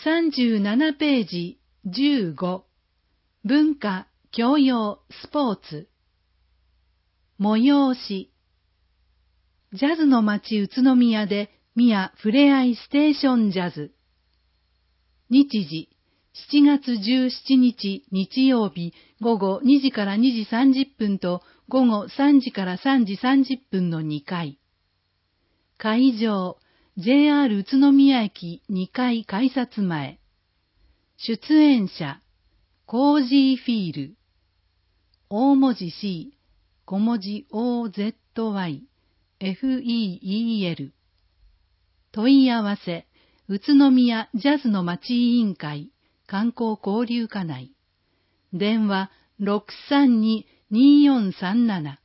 37ページ15。文化、教養、スポーツ。催し。ジャズの街宇都宮で宮ふれあいステーションジャズ。日時、7月17日日曜日午後2時から2時30分と午後3時から3時30分の2回。会場、JR 宇都宮駅2階改札前。出演者、コージーフィール。大文字 C、小文字 OZY、FEEL。問い合わせ、宇都宮ジャズの町委員会、観光交流課内。電話632-2437。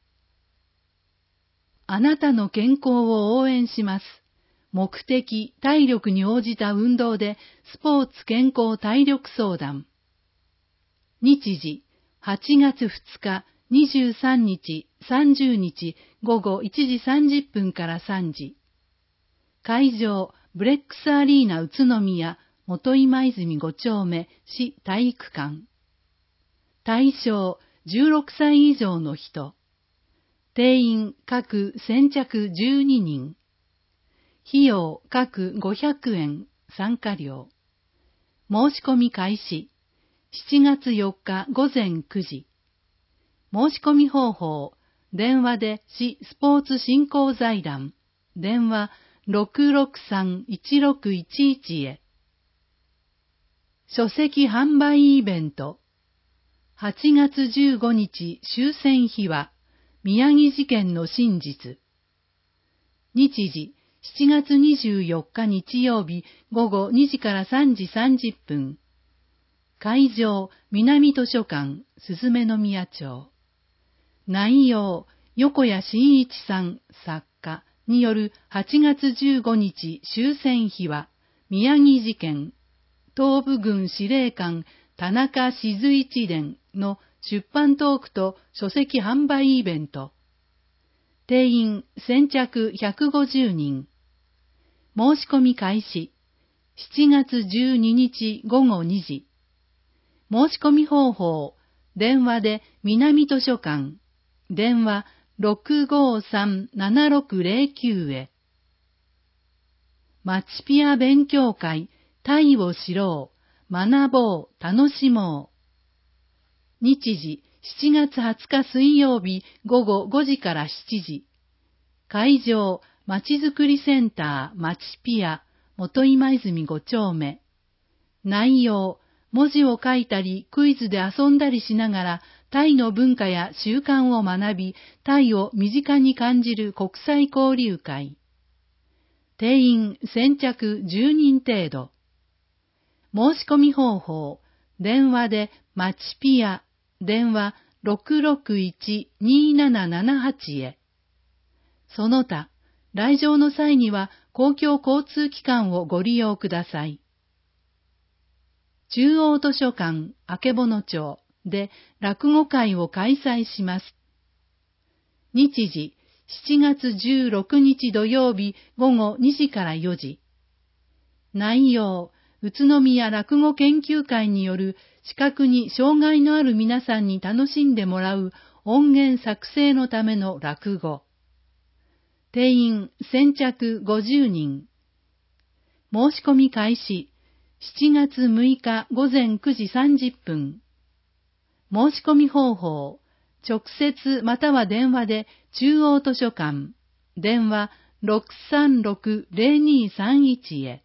あなたの健康を応援します。目的、体力に応じた運動で、スポーツ健康体力相談。日時、8月2日、23日、30日、午後1時30分から3時。会場、ブレックスアリーナ宇都宮、元今泉5丁目、市体育館。対象、16歳以上の人。定員、各先着12人。費用、各500円、参加料。申し込み開始。7月4日午前9時。申し込み方法、電話で市スポーツ振興財団、電話663-1611へ。書籍販売イベント。8月15日終戦秘話、宮城事件の真実。日時、7月24日日曜日午後2時から3時30分。会場、南図書館、鈴目宮町。内容、横谷真一さん、作家による8月15日終戦秘話、宮城事件、東部軍司令官田中静一伝の出版トークと書籍販売イベント。定員先着150人。申し込み開始。7月12日午後2時。申し込み方法、電話で南図書館、電話653-7609へ。マチピア勉強会、タイを知ろう、学ぼう、楽しもう。日時、7月20日水曜日午後5時から7時。会場、まちづくりセンター、マチピア、元今泉5丁目。内容、文字を書いたりクイズで遊んだりしながらタイの文化や習慣を学び、タイを身近に感じる国際交流会。定員先着10人程度。申し込み方法、電話でマチピア、電話661-2778へ。その他、来場の際には公共交通機関をご利用ください。中央図書館、曙町で落語会を開催します。日時、7月16日土曜日午後2時から4時。内容、宇都宮落語研究会による視覚に障害のある皆さんに楽しんでもらう音源作成のための落語。定員先着50人。申し込み開始。7月6日午前9時30分。申し込み方法、直接または電話で中央図書館、電話636-0231へ。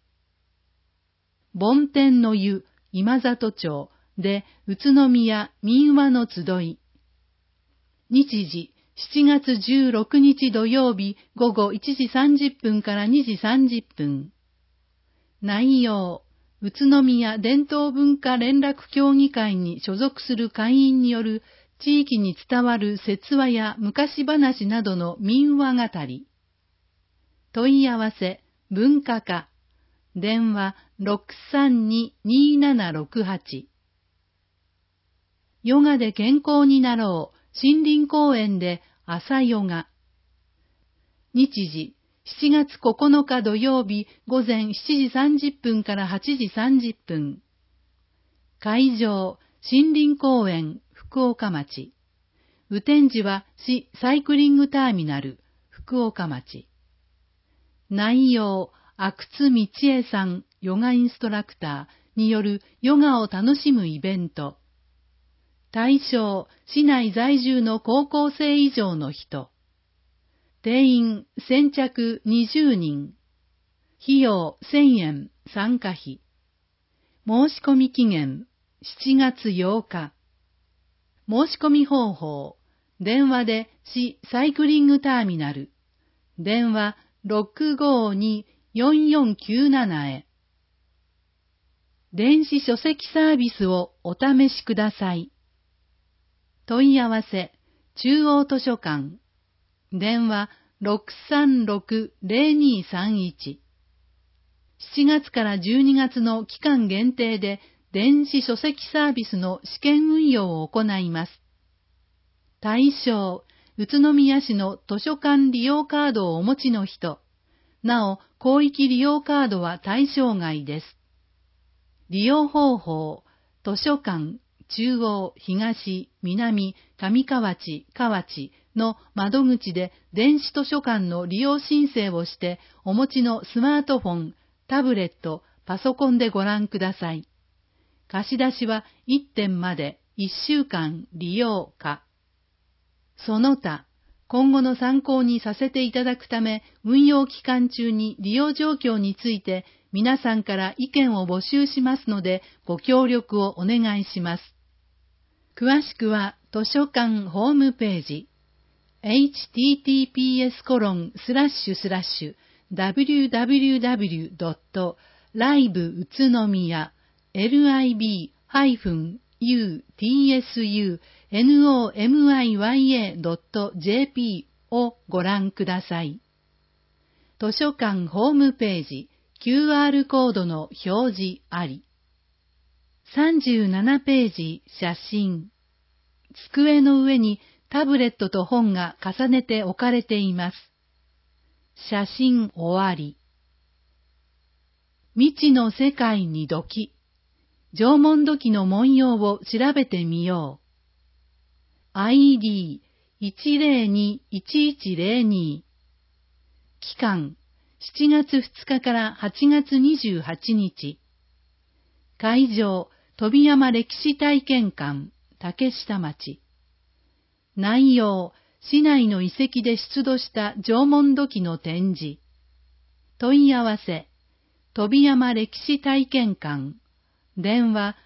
梵天の湯、今里町で宇都宮民話の集い。日時、7月16日土曜日午後1時30分から2時30分。内容、宇都宮伝統文化連絡協議会に所属する会員による地域に伝わる説話や昔話などの民話語り。問い合わせ、文化課、電話632-2768。ヨガで健康になろう、森林公園で朝ヨガ。日時、 7月9日土曜日午前7時30分から8時30分。会場、森林公園、福岡町。雨天時は市サイクリングターミナル、福岡町。内容、阿久津道恵さん、ヨガインストラクターによるヨガを楽しむイベント。対象、市内在住の高校生以上の人。定員、先着20人。費用、1000円、参加費。申し込み期限、7月8日。申し込み方法、電話で市サイクリングターミナル。電話652-4497へ。電子書籍サービスをお試しください。問い合わせ、中央図書館。電話636-0231。7月から12月の期間限定で電子書籍サービスの試験運用を行います。対象、宇都宮市の図書館利用カードをお持ちの人。なお、広域利用カードは対象外です。利用方法、図書館、中央、東、南、上河内、河内の窓口で電子図書館の利用申請をして、お持ちのスマートフォン、タブレット、パソコンでご覧ください。貸し出しは1点まで1週間利用可。その他、今後の参考にさせていただくため、運用期間中に利用状況について皆さんから意見を募集しますので、ご協力をお願いします。詳しくは図書館ホームページ、https://www.live-utsunomiya.jp をご覧ください。図書館ホームページ、QR コードの表示あり。37ページ、写真。机の上にタブレットと本が重ねて置かれています。写真終わり。未知の世界に土器。縄文土器の文様を調べてみよう。ID1021102。期間、7月2日から8月28日。会場、飛山歴史体験館、竹下町。内容、市内の遺跡で出土した縄文土器の展示。問い合わせ、飛山歴史体験館。電話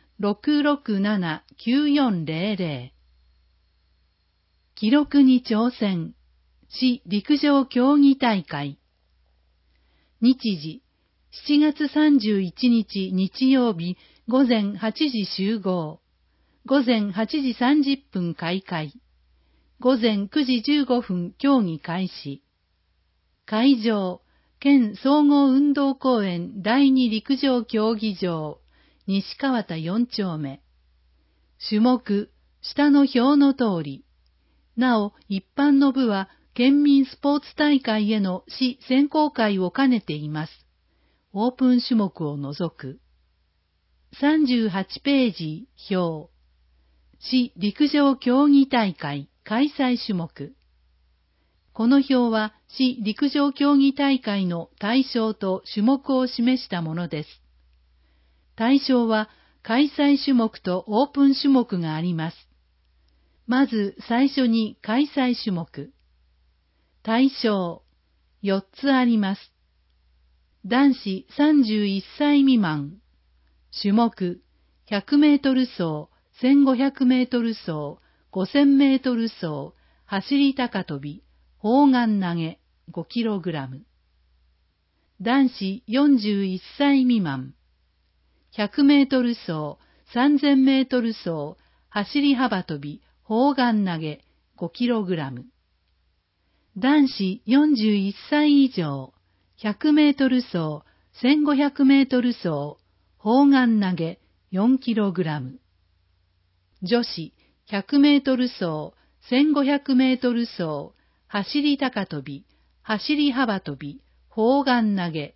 667-9400。記録に挑戦。市陸上競技大会。日時、7月31日日曜日午前8時集合。午前8時30分開会。午前9時15分競技開始。会場、県総合運動公園第二陸上競技場、西川田4丁目。種目、下の表の通り。なお、一般の部は、県民スポーツ大会への市選考会を兼ねています。オープン種目を除く。38ページ、表。市陸上競技大会開催種目。この表は市陸上競技大会の対象と種目を示したものです。対象は開催種目とオープン種目があります。まず最初に開催種目。対象、4つあります。男子31歳未満。種目、100メートル走、1500メートル走、5000メートル走、走り高跳び、砲丸投げ、5キログラム。男子41歳未満。100メートル走、3000メートル走、走り幅跳び、砲丸投げ、5キログラム。男子41歳以上、100メートル走、1500メートル走、砲丸投げ、4キログラム。女子100メートル走、1500メートル走、走り高跳び、走り幅跳び、 砲丸投げ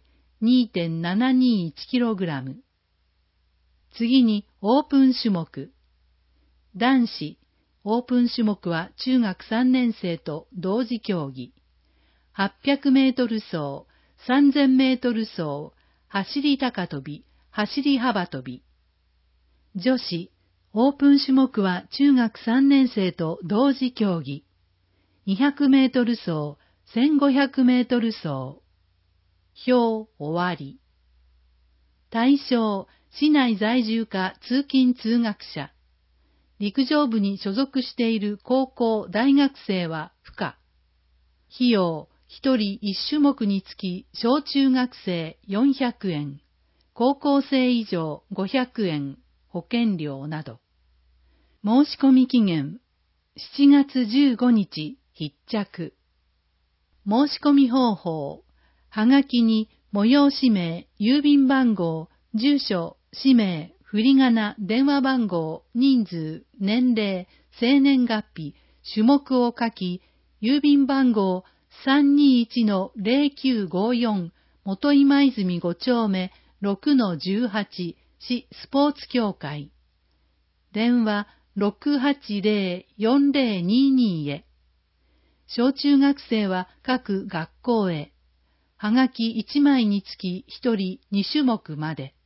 2.721kg。次にオープン種目。男子、オープン種目は中学3年生と同時競技。800メートル走、3000メートル走、走り高跳び、走り幅跳び。女子、オープン種目は中学3年生と同時競技。200メートル走、1500メートル走。表終わり。対象、市内在住か通勤通学者。陸上部に所属している高校、大学生は不可。費用、1人1種目につき小中学生400円、高校生以上500円、保険料など。申し込み期限、7月15日必着。申し込み方法、はがきに催し名、郵便番号、住所、氏名、振り仮名、電話番号、人数、年齢、生年月日、種目を書き、郵便番号 321-0954 元今泉5丁目 6-18 市スポーツ協会。電話 680-4022 へ。小中学生は各学校へ。はがき1枚につき1人2種目まで。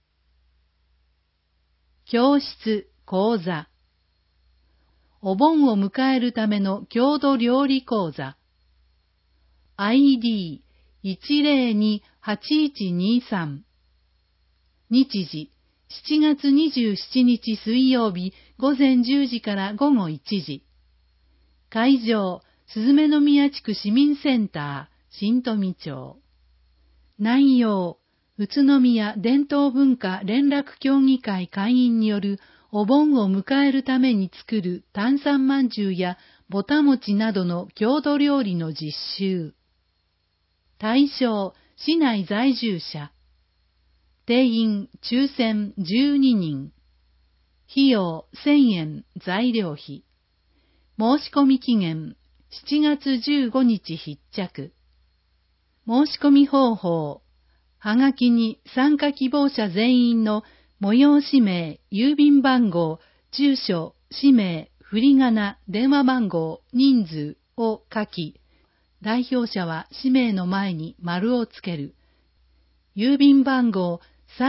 教室、講座。お盆を迎えるための郷土料理講座。ID1028123。日時、7月27日水曜日午前10時から午後1時。会場、すずめの宮地区市民センター、新富町。内容、宇都宮伝統文化連絡協議会会員によるお盆を迎えるために作る炭酸まんじゅうやぼたもちなどの郷土料理の実習。対象、市内在住者。定員、抽選12人。費用1000円、材料費。申し込み期限、7月15日必着。申し込み方法、はがきに参加希望者全員の催し名、郵便番号、住所、氏名、振り仮名、電話番号、人数を書き、代表者は氏名の前に丸をつける。郵便番号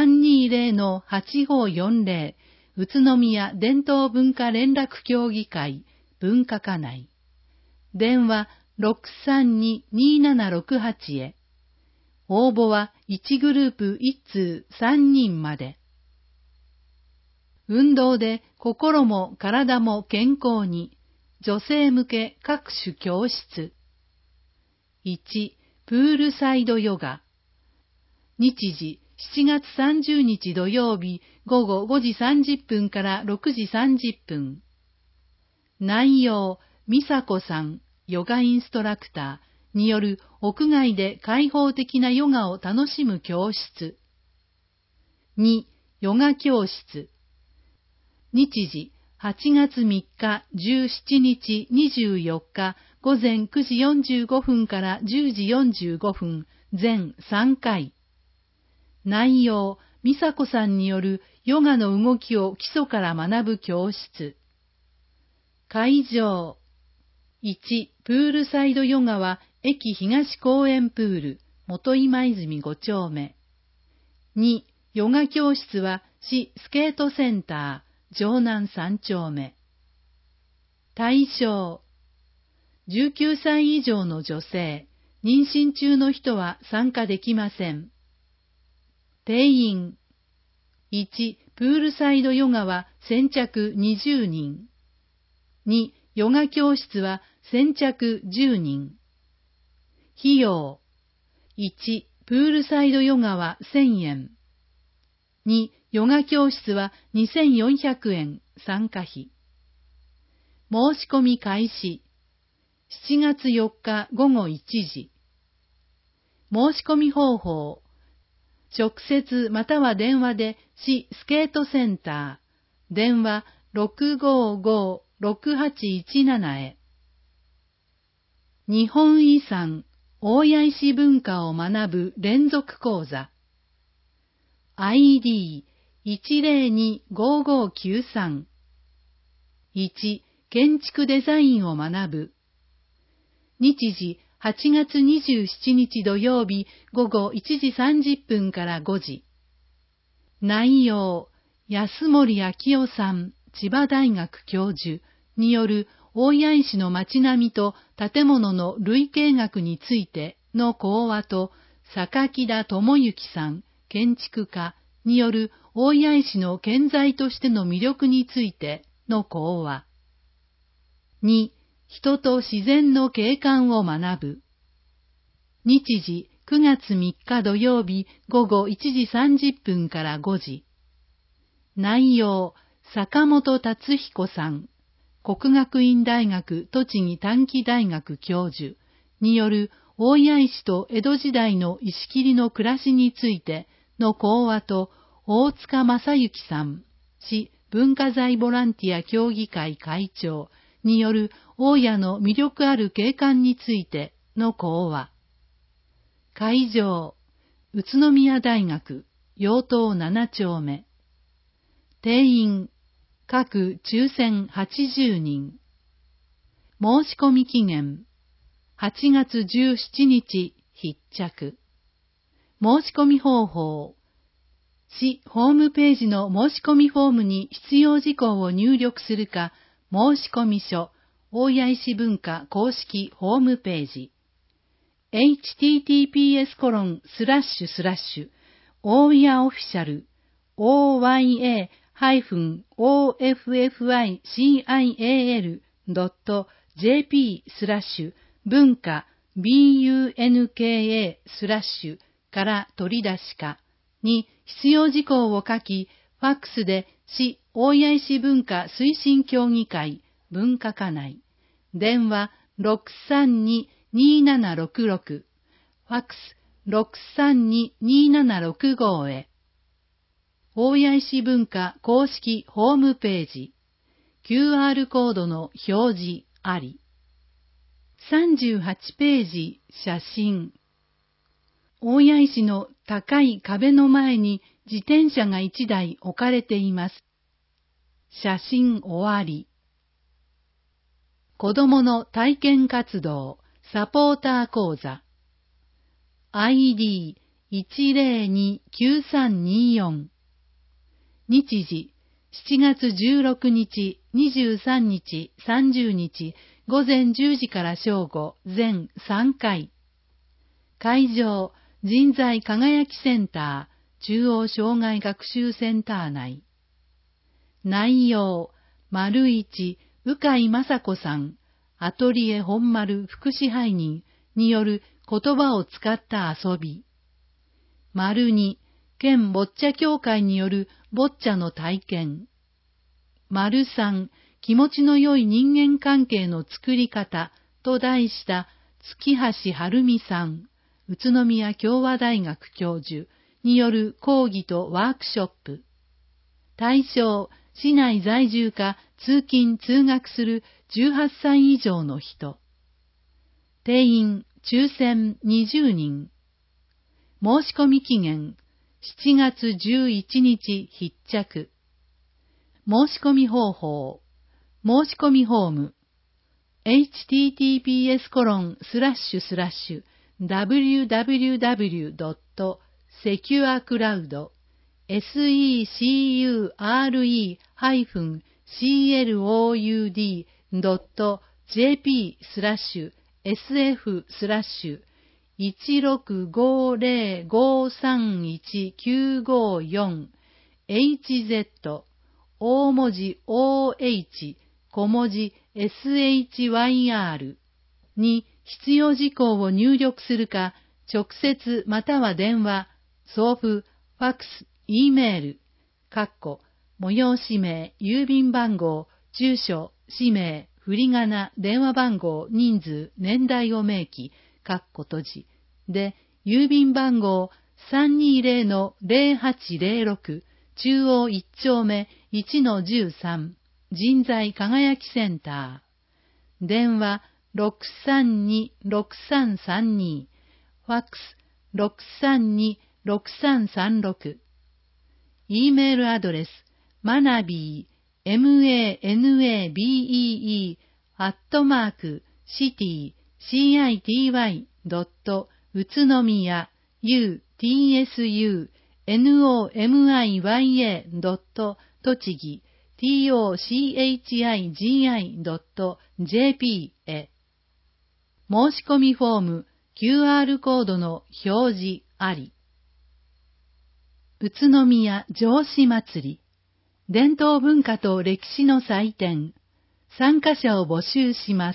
320-8540 宇都宮伝統文化連絡協議会文化課内。電話 632-2768 へ。応募は1グループ1通3人まで。運動で心も体も健康に、女性向け各種教室。1、プールサイドヨガ。日時、7月30日土曜日午後5時30分から6時30分。内容、美佐子さん、ヨガインストラクターによる屋外で開放的なヨガを楽しむ教室。2、ヨガ教室。日時、8月3日、17日、24日、午前9時45分から10時45分、全3回。内容、美佐子さんによるヨガの動きを基礎から学ぶ教室。会場。1、プールサイドヨガは駅東公園プール、元今泉5丁目。2、ヨガ教室は市スケートセンター、城南3丁目。対象。19歳以上の女性、妊娠中の人は参加できません。定員。1、プールサイドヨガは先着20人。2、ヨガ教室は先着10人。費用。1、プールサイドヨガは1000円。2、ヨガ教室は2400円、参加費。申し込み開始。7月4日午後1時。申し込み方法。直接または電話で市スケートセンター、電話 655-6817 へ。日本遺産、 大谷石文化を学ぶ連続講座 ID1025593 1. 建築デザインを学ぶ。日時8月27日土曜日午後1時30分から5時。内容、安森明夫さん、千葉大学教授による大谷石の街並みと建物の類型学についての講話と、榊田智之さん、建築家による大谷石の建材としての魅力についての講話。2. 人と自然の景観を学ぶ。日時9月3日土曜日午後1時30分から5時。内容、坂本達彦さん、國學院大学栃木短期大学教授による大谷石と江戸時代の石切りの暮らしについての講話と、大塚正幸さん、市文化財ボランティア協議会会長による大谷の魅力ある景観についての講話。会場、宇都宮大学、陽東7丁目。定員、各抽選80人。申し込み期限、8月17日必着。申し込み方法、市ホームページの申し込みフォームに必要事項を入力するか、申し込み書、大谷石文化公式ホームページ、https://oyaofficial oya-official.jp/ 文化 bunka/ から取り出しかに必要事項を書き、ファックスで市大谷石文化推進協議会文化課内、電話 632-2766、ファックス 632-2765 へ。大谷石文化公式ホームページ、QR コードの表示あり。38ページ写真。大谷石の高い壁の前に自転車が1台置かれています。写真終わり。子供の体験活動サポーター講座 ID1029324 日時7月16日、23日、30日午前10時から正午全3回。会場、人材輝きセンター、中央障害学習センター内。内容、1、鵜飼雅子さん、アトリエ本丸副支配人による言葉を使った遊び。2、県ボッチャ協会によるボッチャの体験。3、気持ちの良い人間関係の作り方と題した月橋晴美さん、宇都宮共和大学教授による講義とワークショップ。対象、市内在住か通勤通学する18歳以上の人。定員、抽選20人。申し込み期限、7月11日必着。申し込み方法、申し込みフォーム、www.securacloud.securacloud.jp/sf/160-194hz 大文字 OH 小文字 SHYR に必要事項を入力するか、直接または電話、送付、ファックス、Eメール、催し名、郵便番号、住所、氏名、振り仮名、電話番号、人数、年代を明記、閉じで、郵便番号 320-0806 中央1丁目 1-13 人材輝きセンター。電話 632-6332、ファックス632-6336、E メールアドレス、manabee、city-city-utsunomiya.utsunomiya.tochigi tochigi.jp へ。申し込みフォーム QR コードの表示あり。宇都宮城址祭り、伝統文化と歴史の祭典、参加者を募集します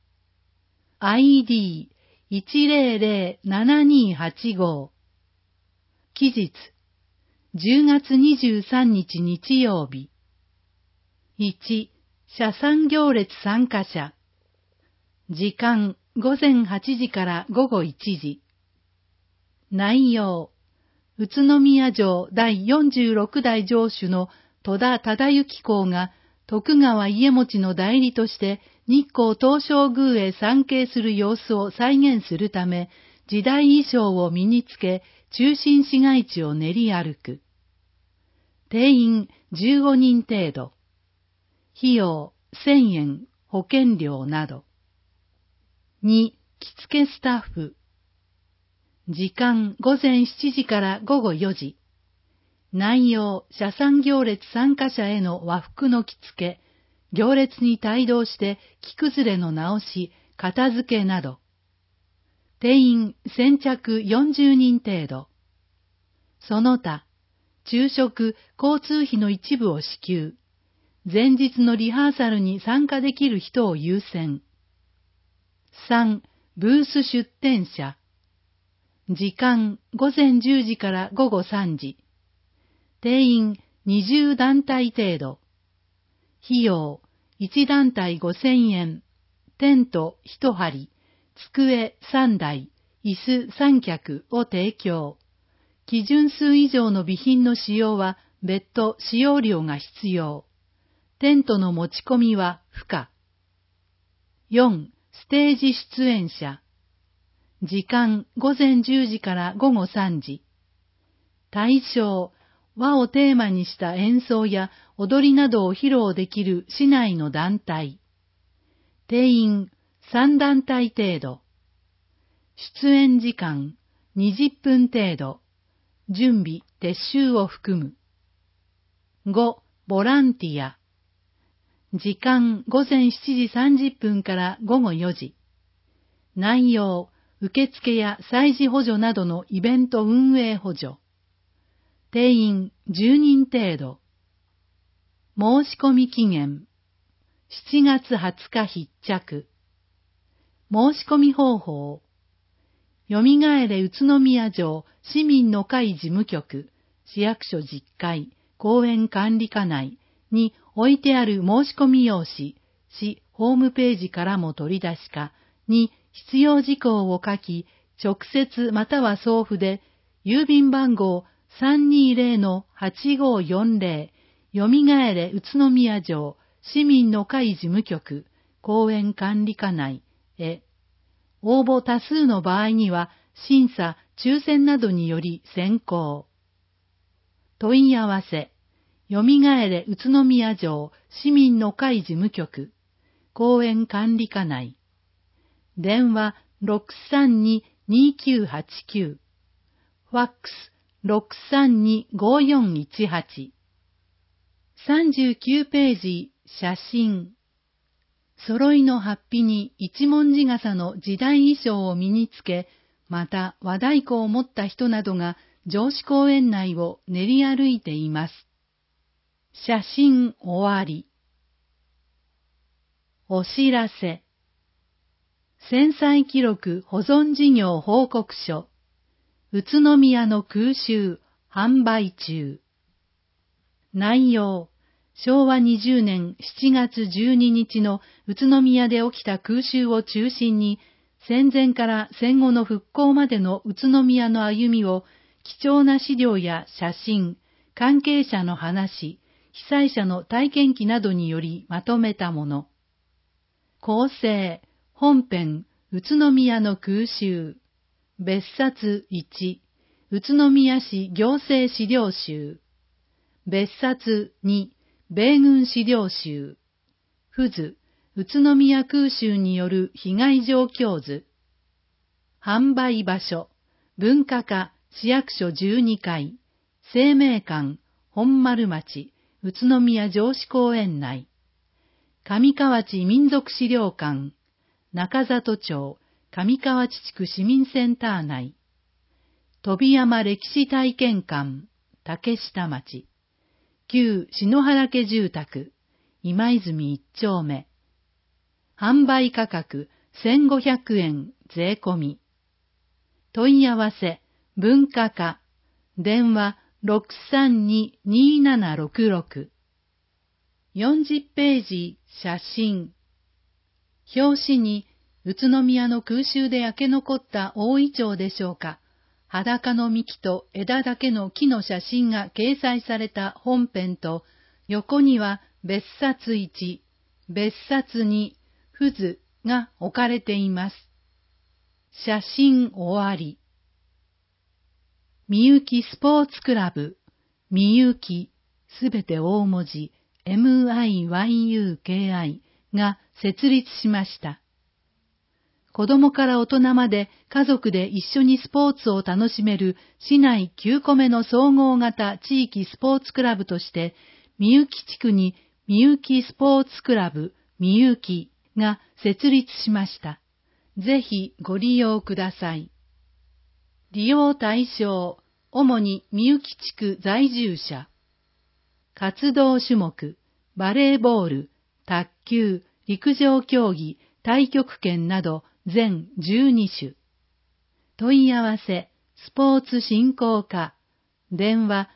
。ID1007285。期日、10月23日日曜日。1、社参行列参加者。時間、午前8時から午後1時。内容、宇都宮城第46代城主の戸田忠之公が徳川家茂の代理として日光東照宮へ参詣する様子を再現するため、時代衣装を身につけ、中心市街地を練り歩く。定員15人程度。費用1000円、保険料など。2、着付けスタッフ。時間午前7時から午後4時。内容、社参行列参加者への和服の着付け、行列に帯同して着崩れの直し、片付けなど。定員先着40人程度。その他、昼食、交通費の一部を支給。前日のリハーサルに参加できる人を優先。3、ブース出展者。時間午前10時から午後3時。定員20団体程度。費用1団体5000円。テント1張、机3台、椅子3脚を提供。基準数以上の備品の使用は別途使用料が必要。テントの持ち込みは不可。4、ステージ出演者。時間午前10時から午後3時。対象、和をテーマにした演奏や踊りなどを披露できる市内の団体。定員3団体程度。出演時間20分程度。準備、撤収を含む。5、ボランティア。時間午前7時30分から午後4時。内容、受付や催事補助などのイベント運営補助。定員10人程度。申し込み期限。7月20日必着。申し込み方法。よみがえれ宇都宮城市民の会事務局、市役所10階、公園管理課内に置いてある申し込み用紙、市ホームページからも取り出しかに必要事項を書き、直接または送付で、郵便番号320-8540、よみがえれ宇都宮城市民の会事務局、公園管理課内へ。応募多数の場合には、審査、抽選などにより選考。問い合わせ。よみがえれ宇都宮城市民の会事務局、公園管理課内。電話632-2989。ファックス632-5418。39ページ、写真。揃いの法被に一文字傘の時代衣装を身につけ、また和太鼓を持った人などが城址公園内を練り歩いています。写真終わり。お知らせ。戦災記録保存事業報告書。宇都宮の空襲販売中。内容。昭和20年7月12日の宇都宮で起きた空襲を中心に、戦前から戦後の復興までの宇都宮の歩みを、貴重な資料や写真、関係者の話、被災者の体験記などによりまとめたもの。構成、 本編宇都宮の空襲、別冊1、宇都宮市行政資料集、別冊2、米軍資料集、付図、宇都宮空襲による被害状況図、販売場所、文化課市役所12階、生命館、本丸町、宇都宮城址公園内、上河内民族資料館、中里町、上河内地区市民センター内、飛山歴史体験館、竹下町、旧篠原家住宅、今泉一丁目、販売価格1500円税込み。問い合わせ、文化課、電話632-2766。40ページ、写真。表紙に、宇都宮の空襲で焼け残った大イチョウでしょうか。裸の幹と枝だけの木の写真が掲載された本編と、横には別冊1、別冊2、付図が置かれています。写真終わり。みゆきスポーツクラブ、みゆき、すべて大文字、MIYUKI が設立しました。子供から大人まで家族で一緒にスポーツを楽しめる市内9個目の総合型地域スポーツクラブとして、みゆき地区にみゆきスポーツクラブ、みゆきが設立しました。ぜひご利用ください。利用対象、主にみゆき地区在住者。活動種目、バレーボール、卓球、陸上競技、太極拳など全12種。問い合わせ、スポーツ振興課、電話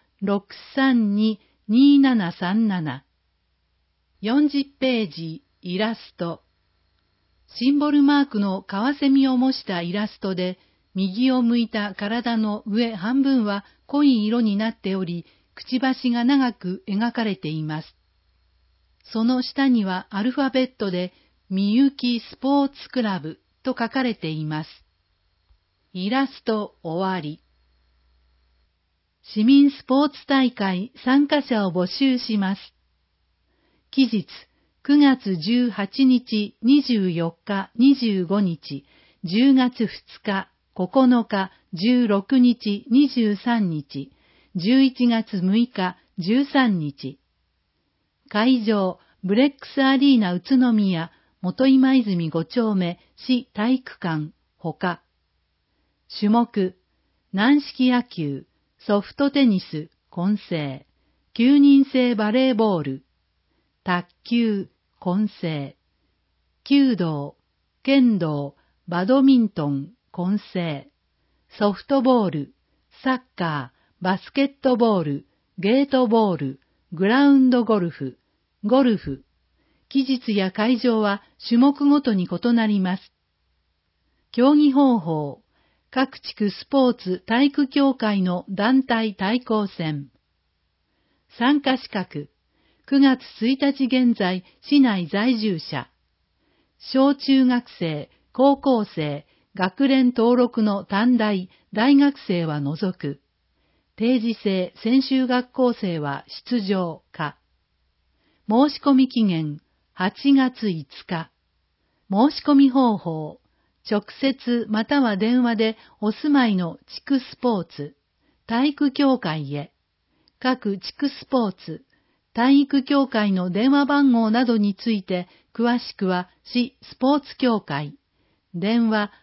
632-2737。40ページ、イラスト。シンボルマークのカワセミを模したイラストで、右を向いた体の上半分は濃い色になっており、くちばしが長く描かれています。その下にはアルファベットで、みゆきスポーツクラブと書かれています。イラスト終わり。市民スポーツ大会参加者を募集します。期日、9月18日、24日、25日、10月2日、9日、16日、23日、11月6日、13日。会場、ブレックスアリーナ宇都宮、元今泉5丁目、市体育館、ほか。種目、軟式野球、ソフトテニス、混成、9人制バレーボール、卓球、混成、弓道、剣道、バドミントン、混成、ソフトボール、サッカー、バスケットボール、ゲートボール、グラウンドゴルフ、ゴルフ。期日や会場は種目ごとに異なります。競技方法、各地区スポーツ体育協会の団体対抗戦。参加資格、9月1日現在、市内在住者。小中学生、高校生、学連登録の短大、大学生は除く。定時制、専修学校生は出場可。申し込み期限、8月5日。申し込み方法、直接または電話でお住まいの地区スポーツ、体育協会へ。各地区スポーツ、体育協会の電話番号などについて詳しくは市スポーツ協会、電話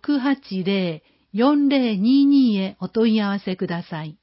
680-4022 へお問い合わせください。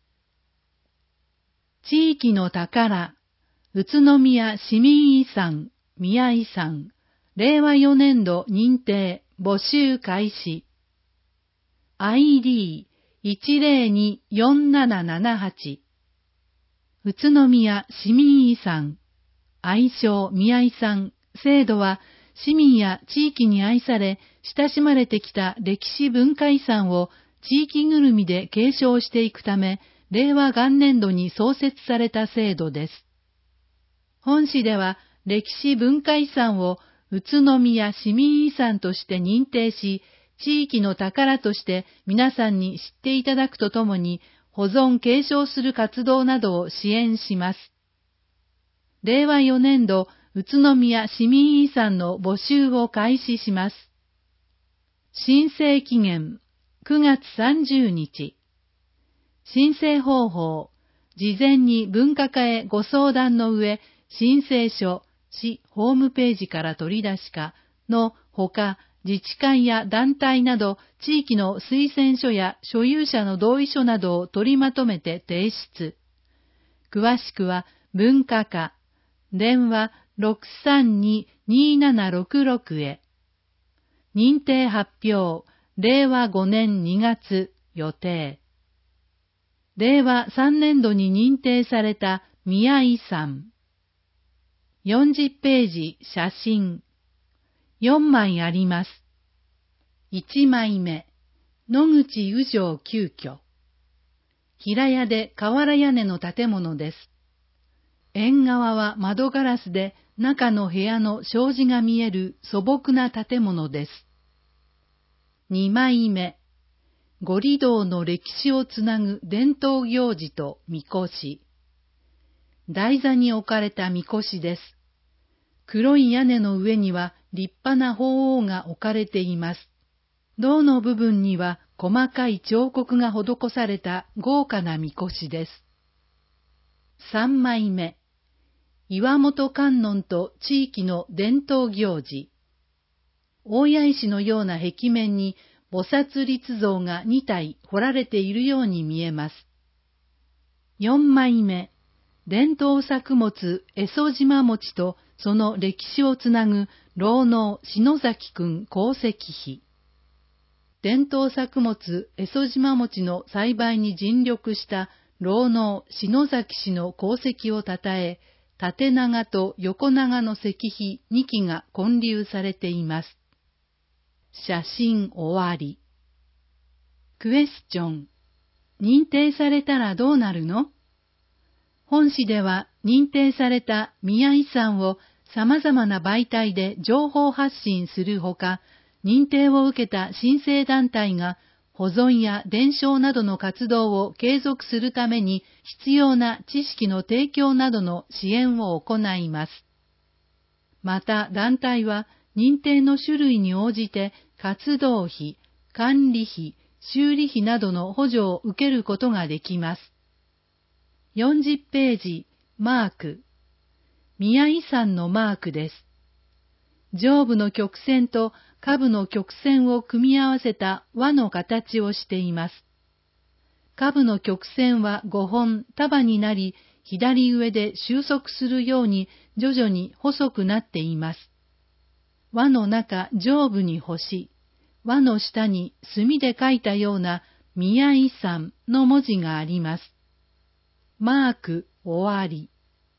地域の宝、宇都宮市民遺産、宮遺産、令和4年度認定募集開始。ID1024778 宇都宮市民遺産、愛称宮遺産制度は市民や地域に愛され親しまれてきた歴史文化遺産を地域ぐるみで継承していくため、令和元年度に創設された制度です。本市では歴史文化遺産を宇都宮市民遺産として認定し、地域の宝として皆さんに知っていただくとともに、保存継承する活動などを支援します。令和4年度宇都宮市民遺産の募集を開始します。申請期限9月30日。申請方法、事前に文化課へご相談の上、申請書、市ホームページから取り出しかのほか、自治会や団体など地域の推薦書や所有者の同意書などを取りまとめて提出。詳しくは文化課、電話 632-2766 へ。認定発表、令和5年2月予定。令和3年度に認定された宮遺産。40ページ写真。4枚あります。1枚目、野口宇城旧居。平屋で瓦屋根の建物です。縁側は窓ガラスで中の部屋の障子が見える素朴な建物です。2枚目、五里道の歴史をつなぐ伝統行事とみこし。台座に置かれたみこしです。黒い屋根の上には立派な鳳凰が置かれています。胴の部分には細かい彫刻が施された豪華なみこしです。3枚目、岩本観音と地域の伝統行事。大谷石のような壁面に菩薩立像が2体彫られているように見えます。4枚目、伝統作物江曽島餅とその歴史をつなぐ老農篠崎くん功績碑。伝統作物江曽島餅の栽培に尽力した老農篠崎氏の功績をたたえ、縦長と横長の石碑2基が建立されています。写真終わり。クエスチョン。認定されたらどうなるの？本誌では認定された宮遺産を様々な媒体で情報発信するほか、認定を受けた申請団体が保存や伝承などの活動を継続するために必要な知識の提供などの支援を行います。また団体は認定の種類に応じて活動費、管理費、修理費などの補助を受けることができます。40ページ、マーク。宮遺産のマークです。上部の曲線と下部の曲線を組み合わせた輪の形をしています。下部の曲線は5本束になり、左上で収束するように徐々に細くなっています。輪の中上部に星、輪の下に墨で書いたような宮遺産の文字があります。マーク終わり。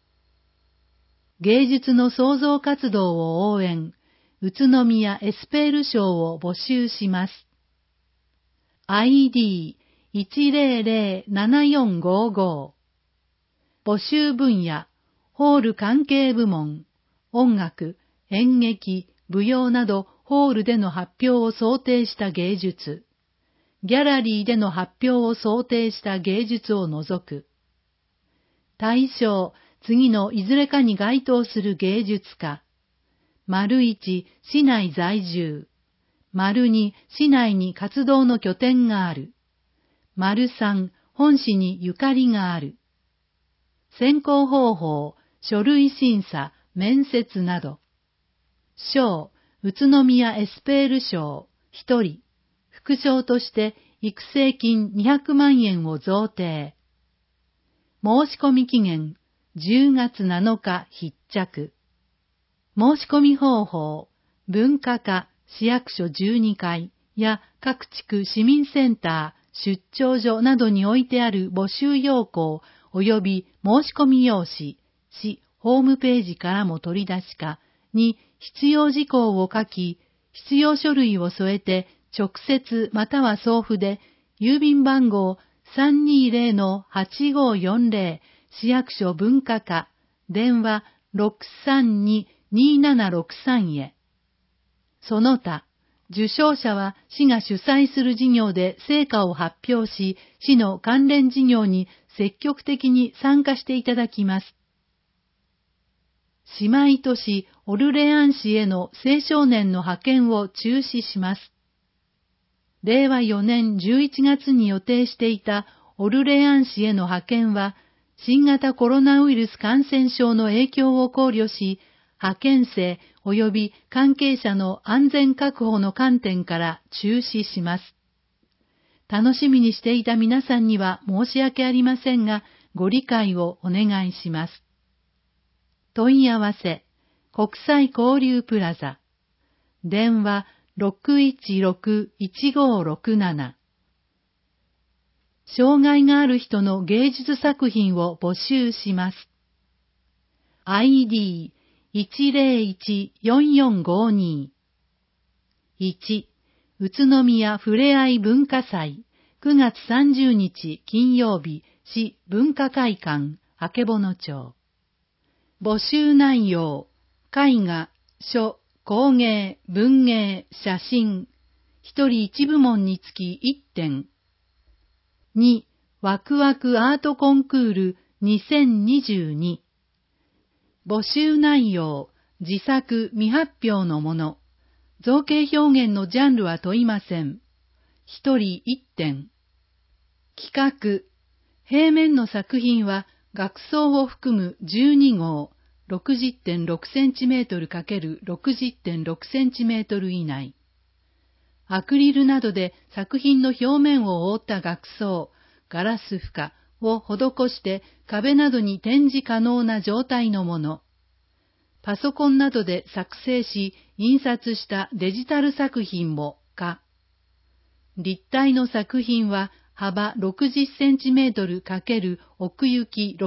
芸術の創造活動を応援、宇都宮エスペール賞を募集します。ID1007455 募集分野、ホール関係部門、音楽、演劇、舞踊などホールでの発表を想定した芸術、ギャラリーでの発表を想定した芸術を除く。対象、次のいずれかに該当する芸術家。1、市内在住。2、市内に活動の拠点がある。3、本市にゆかりがある。選考方法、書類審査、面接など。賞、宇都宮エスペール賞、1人。副賞として育成金200万円を贈呈。申し込み期限、10月7日必着。申し込み方法、文化課市役所12階や各地区市民センター、出張所などに置いてある募集要項及び申し込み用紙、市ホームページからも取り出しかに必要事項を書き、必要書類を添えて直接または送付で郵便番号 320-8540 市役所文化課電話 632-2763 へ。 その他、受賞者は市が主催する事業で成果を発表し、市の関連事業に積極的に参加していただきます。姉妹都市オルレアン市への青少年の派遣を中止します。令和4年11月に予定していたオルレアン市への派遣は、新型コロナウイルス感染症の影響を考慮し、派遣生及び関係者の安全確保の観点から中止します。楽しみにしていた皆さんには申し訳ありませんが、ご理解をお願いします。問い合わせ、国際交流プラザ。電話616-1567。障害がある人の芸術作品を募集します。ID1014452。1、宇都宮ふれあい文化祭、9月30日金曜日、市文化会館、曙町。募集内容、絵画、書、工芸、文芸、写真、一人一部門につき1点。2、ワクワクアートコンクール2022。募集内容、自作未発表のもの。造形表現のジャンルは問いません。一人1点。企画、平面の作品は額装を含む12号、60.6cm×60.6cm 以内。アクリルなどで作品の表面を覆った額装、ガラス負荷を施して壁などに展示可能な状態のもの。パソコンなどで作成し、印刷したデジタル作品も可。立体の作品は幅 60cm× 奥行き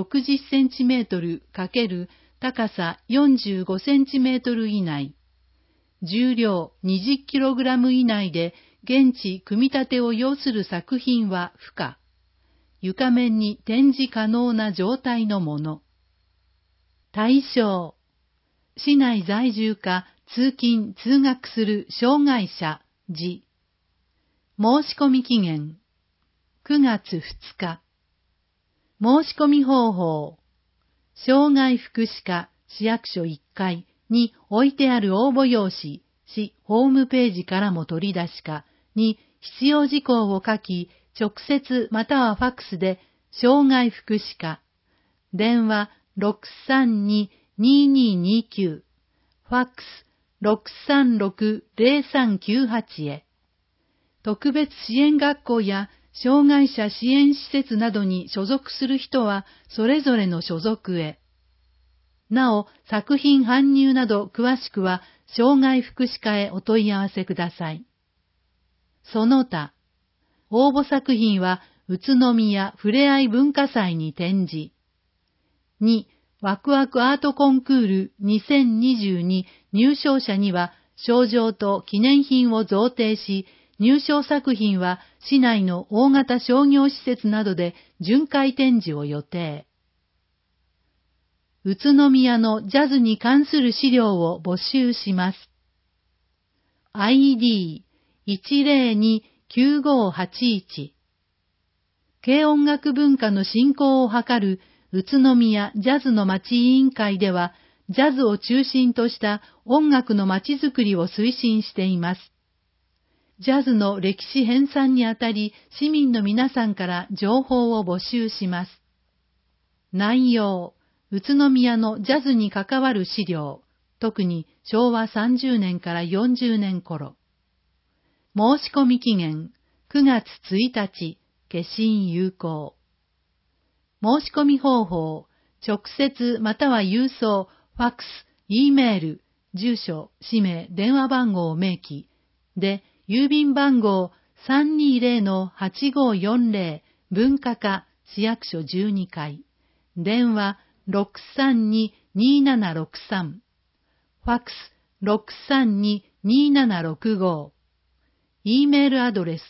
60cm× 高さ 45cm 以内。重量 20kg 以内で現地組み立てを要する作品は不可。床面に展示可能な状態のもの。対象。市内在住か通勤・通学する障害者、申し込み期限。9月2日。申し込み方法。障害福祉課市役所1階に置いてある応募用紙、市ホームページからも取り出しかに必要事項を書き、直接またはファックスで障害福祉課、電話632-2229、ファックス636-0398へ。特別支援学校や障害者支援施設などに所属する人はそれぞれの所属へ。なお、作品搬入など詳しくは障害福祉課へお問い合わせください。その他、応募作品は宇都宮ふれあい文化祭に展示。2、ワクワクアートコンクール2022入賞者には賞状と記念品を贈呈し、入賞作品は市内の大型商業施設などで巡回展示を予定。宇都宮のジャズに関する資料を募集します。ID1029581。軽音楽文化の振興を図る宇都宮ジャズの町委員会では、ジャズを中心とした音楽の町づくりを推進しています。ジャズの歴史編纂にあたり、市民の皆さんから情報を募集します。内容、宇都宮のジャズに関わる資料、特に昭和30年から40年頃。申し込み期限、9月1日、消印有効。申し込み方法、直接または郵送、ファックス、Eメール、住所、氏名、電話番号を明記。で、郵便番号 320-8540 文化課市役所12階。電話632-2763。ファックス632-2765。Eメールアドレス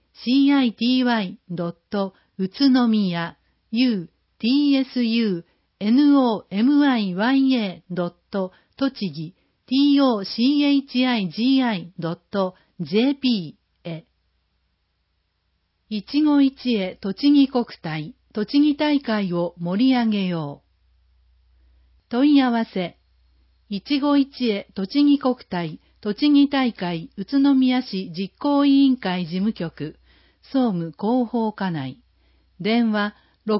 u4607@city.utsunomiya utsunomiya nomiyya.tochigi tochigi.jp へ。一期一会とちぎ国体、栃木大会を盛り上げよう。問い合わせ。一期一会とちぎ国体、栃木大会宇都宮市実行委員会事務局、総務広報課内。電話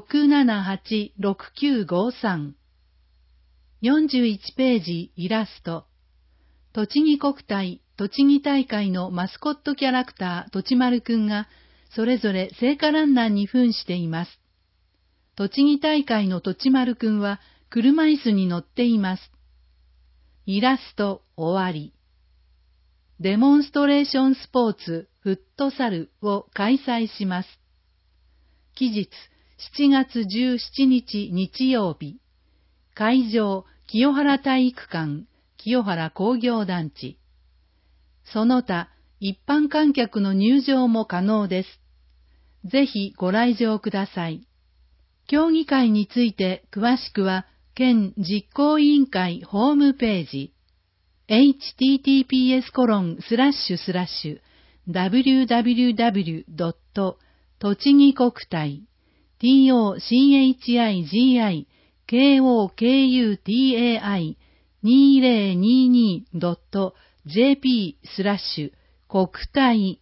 678-6953。41ページイラスト。栃木国体、栃木大会のマスコットキャラクター、とちまるくんが、それぞれ聖火ランナーに扮しています。栃木大会のとちまるくんは、車椅子に乗っています。イラスト終わり。デモンストレーションスポーツフットサルを開催します。期日7月17日日曜日。会場清原体育館、清原工業団地。その他、一般観客の入場も可能です。ぜひご来場ください。競技会について詳しくは、県実行委員会ホームページ、https://www. 栃木国体 tochigiKOKUTAI2022.jp 国体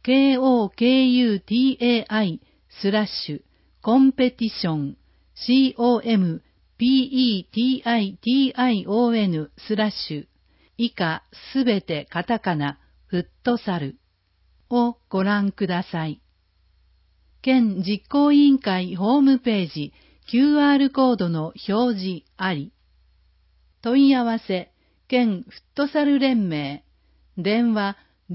KOKUTAI/competition COMPETITION/ 以下すべてカタカナ、フットサルをご覧ください。県実行委員会ホームページ QR コードの表示あり。問い合わせ、県フットサル連盟、電話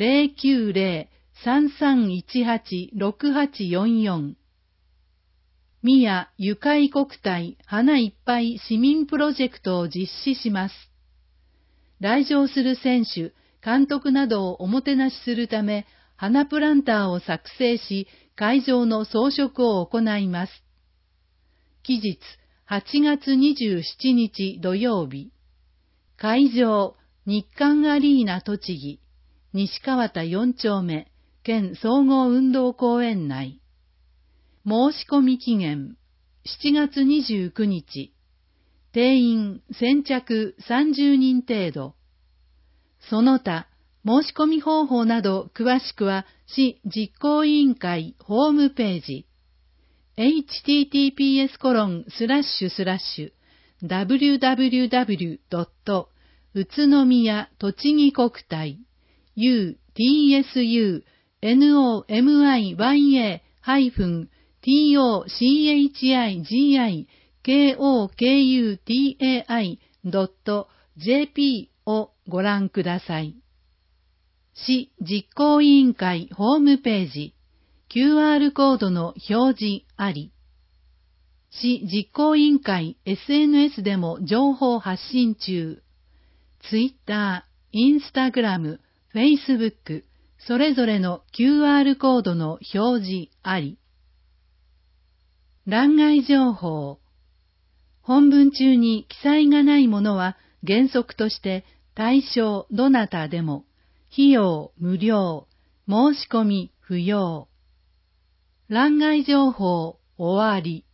090-3318-6844。宮ゆかい国体花いっぱい市民プロジェクトを実施します。来場する選手、監督などをおもてなしするため、花プランターを作成し、会場の装飾を行います。期日、8月27日土曜日。会場、日韓アリーナ栃木、西川田4丁目、県総合運動公園内。申し込み期限、7月29日。定員先着30人程度。その他、申し込み方法など詳しくは市実行委員会ホームページ https://www. 宇都宮栃木国体 utsunomiya-tochigiKOKUTAI.jp をご覧ください。市実行委員会ホームページ QR コードの表示あり。市実行委員会 SNS でも情報発信中。Twitter、Instagram、Facebook、それぞれの QR コードの表示あり。欄外情報。本文中に記載がないものは原則として対象どなたでも、費用無料、申し込み不要。欄外情報終わり。